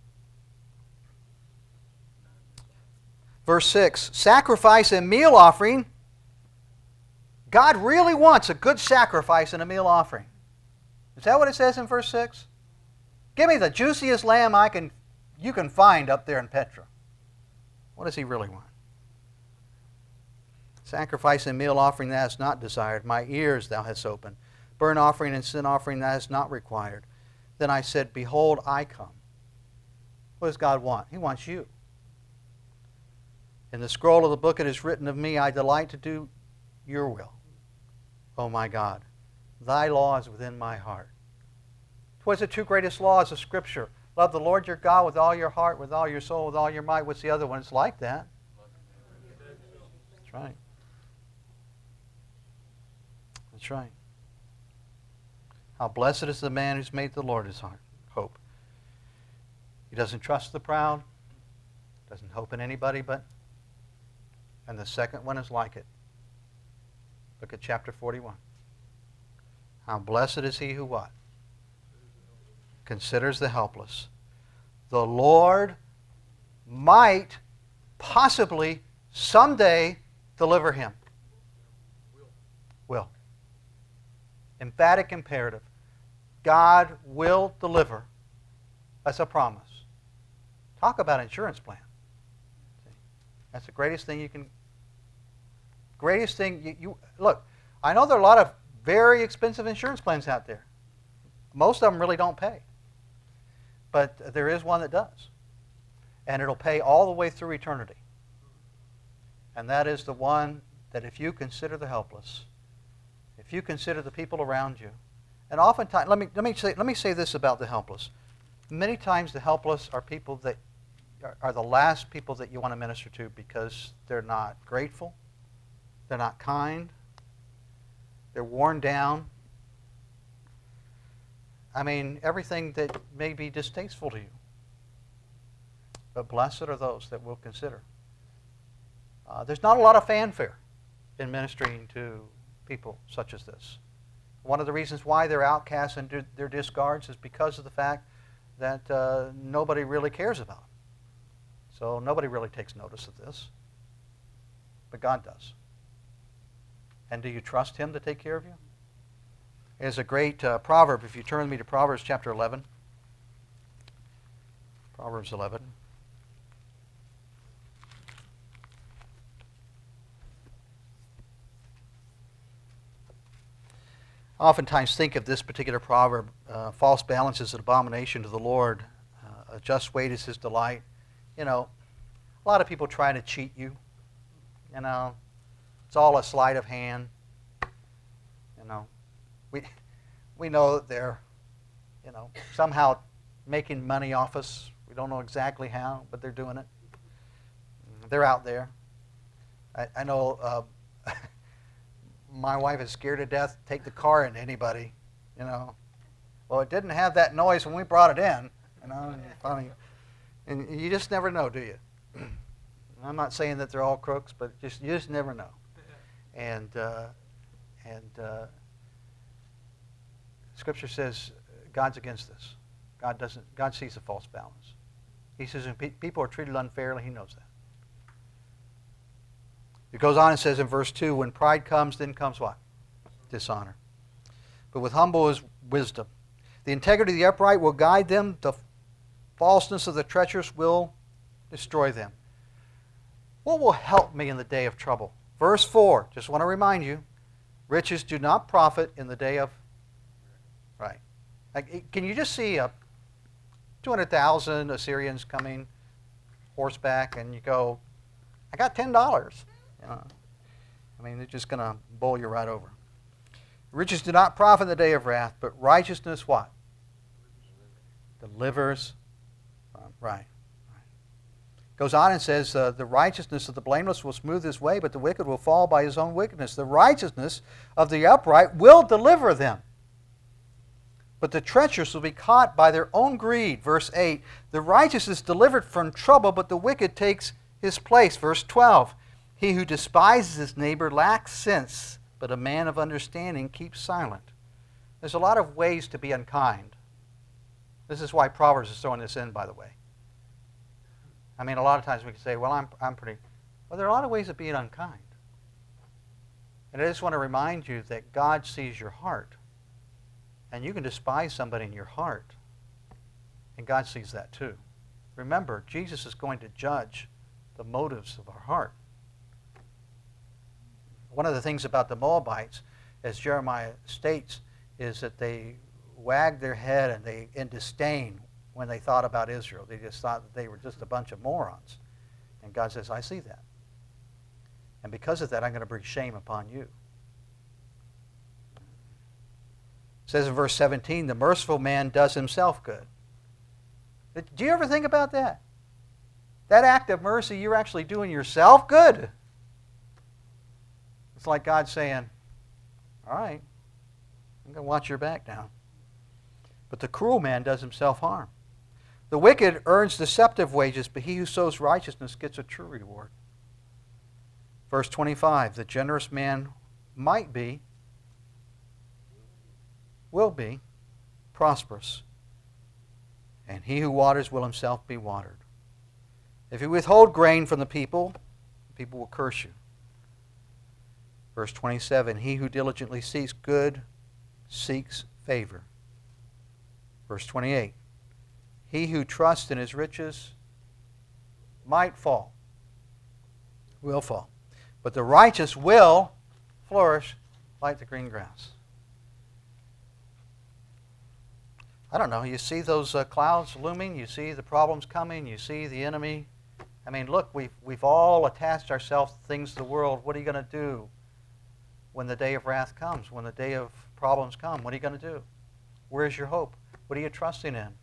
Verse six, sacrifice and meal offering. God really wants a good sacrifice and a meal offering. Is that what it says in verse six? Give me the juiciest lamb I can, you can find up there in Petra. What does he really want? Sacrifice and meal offering thou hast not desired. My ears thou hast opened. Burnt offering and sin offering thou hast not required. Then I said, behold, I come. What does God want? He wants you. In the scroll of the book it is written of me, I delight to do your will. O my God, thy law is within my heart. What's the two greatest laws of Scripture? Love the Lord your God with all your heart, with all your soul, with all your might. What's the other one? It's like that. That's right. That's right. How blessed is the man who's made the Lord his heart. Hope. He doesn't trust the proud. Doesn't hope in anybody but. And the second one is like it. Look at chapter forty-one. How blessed is he who what? Considers the helpless. The Lord might possibly someday deliver him. Will. Will. Emphatic imperative. God will deliver. That's a promise. Talk about insurance plan. That's the greatest thing you can. Greatest thing you, you look. I know there are a lot of very expensive insurance plans out there. Most of them really don't pay. But there is one that does. And it'll pay all the way through eternity. And that is the one that if you consider the helpless, if you consider the people around you, and oftentimes, let me, let me, say, let me say this about the helpless. Many times the helpless are people that are, are the last people that you want to minister to because they're not grateful, they're not kind, they're worn down. I mean, everything that may be distasteful to you. But blessed are those that will consider. Uh, there's not a lot of fanfare in ministering to people such as this. One of the reasons why they're outcasts and do, they're discards is because of the fact that uh, nobody really cares about them. So nobody really takes notice of this. But God does. And do you trust Him to take care of you? There's a great uh, proverb. If you turn with me to Proverbs chapter eleven. Proverbs eleven. I oftentimes think of this particular proverb, uh, false balance is an abomination to the Lord, uh, a just weight is his delight. You know, a lot of people try to cheat you. You know, it's all a sleight of hand. You know, we we know that they're, you know, somehow making money off us. We don't know exactly how, but they're doing it. They're out there. I, I know uh, my wife is scared to death to take the car into anybody, you know. Well, it didn't have that noise when we brought it in, you know. And, finally, and you just never know, do you? I'm not saying that they're all crooks, but just you just never know. And uh, and uh, Scripture says God's against this. God doesn't. God sees the false balance. He says when pe- people are treated unfairly, He knows that. It goes on and says in verse two, when pride comes, then comes what? Dishonor. But with humble is wisdom. The integrity of the upright will guide them. The falseness of the treacherous will destroy them. What will help me in the day of trouble? Verse four, just want to remind you, riches do not profit in the day of... Right. Like, can you just see a two hundred thousand Assyrians coming horseback and you go, I got ten dollars. You know, I mean, they're just going to bowl you right over. Riches do not profit in the day of wrath, but righteousness what? Delivers. Right. Goes on and says, uh, the righteousness of the blameless will smooth his way, but the wicked will fall by his own wickedness. The righteousness of the upright will deliver them, but the treacherous will be caught by their own greed. Verse eight, the righteous is delivered from trouble, but the wicked takes his place. Verse twelve, he who despises his neighbor lacks sense, but a man of understanding keeps silent. There's a lot of ways to be unkind. This is why Proverbs is throwing this in, by the way. I mean, a lot of times we can say, well, I'm, I'm pretty... Well, there are a lot of ways of being unkind. And I just want to remind you that God sees your heart. And you can despise somebody in your heart. And God sees that too. Remember, Jesus is going to judge the motives of our heart. One of the things about the Moabites, as Jeremiah states, is that they wagged their head and they in disdain when they thought about Israel. They just thought that they were just a bunch of morons. And God says, I see that. And because of that, I'm going to bring shame upon you. It says in verse seventeen, the merciful man does himself good. Do you ever think about that? That act of mercy, you're actually doing yourself good. It's like God saying, all right, I'm going to watch your back now. But the cruel man does himself harm. The wicked earns deceptive wages, but he who sows righteousness gets a true reward. Verse twenty-five, the generous man might be, will be, prosperous, and he who waters will himself be watered. If you withhold grain from the people, the people will curse you. Verse twenty-seven, he who diligently seeks good seeks favor. Verse twenty-eight, he who trusts in his riches might fall, will fall, but the righteous will flourish like the green grass. I don't know, you see those uh, clouds looming, you see the problems coming, you see the enemy. I mean, look, we've, we've all attached ourselves to things of the world. What are you going to do when the day of wrath comes, when the day of problems come? What are you going to do? Where's your hope? What are you trusting in?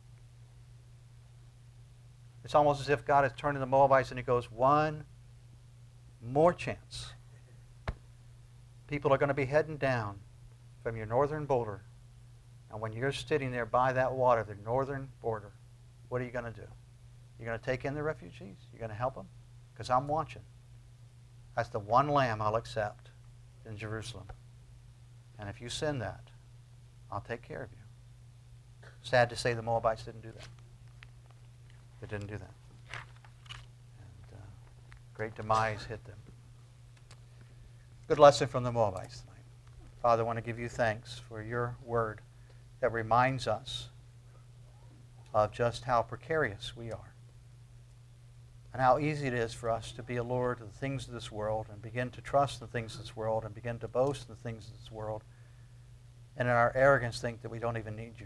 It's almost as if God is turning to the Moabites and he goes, one more chance. People are going to be heading down from your northern border. And when you're sitting there by that water, the northern border, what are you going to do? You're going to take in the refugees? You're going to help them? Because I'm watching. That's the one lamb I'll accept in Jerusalem. And if you send that, I'll take care of you. Sad to say the Moabites didn't do that. They didn't do that. And uh, great demise hit them. Good lesson from the Moabites tonight. Father, I want to give you thanks for your word that reminds us of just how precarious we are and how easy it is for us to be allured to the things of this world and begin to trust the things of this world and begin to boast in the things of this world, and in our arrogance think that we don't even need you.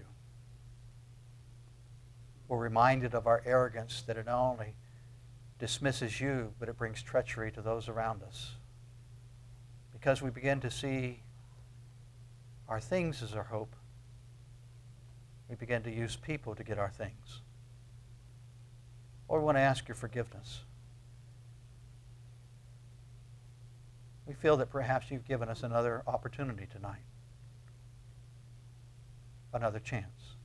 We're reminded of our arrogance that it not only dismisses you, but it brings treachery to those around us. Because we begin to see our things as our hope, we begin to use people to get our things. Lord, we want to ask your forgiveness. We feel that perhaps you've given us another opportunity tonight, another chance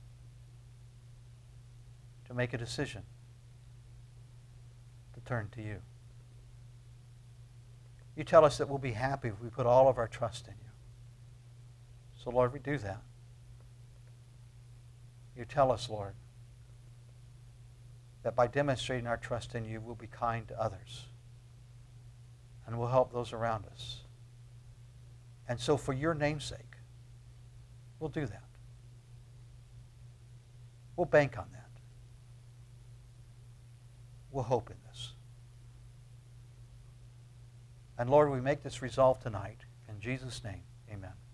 to make a decision, to turn to you. You tell us that we'll be happy if we put all of our trust in you. So, Lord, we do that. You tell us, Lord, that by demonstrating our trust in you, we'll be kind to others and we'll help those around us. And so for your name's sake, we'll do that. We'll bank on that. We'll hope in this. And Lord, we make this resolve tonight. In Jesus' name, amen.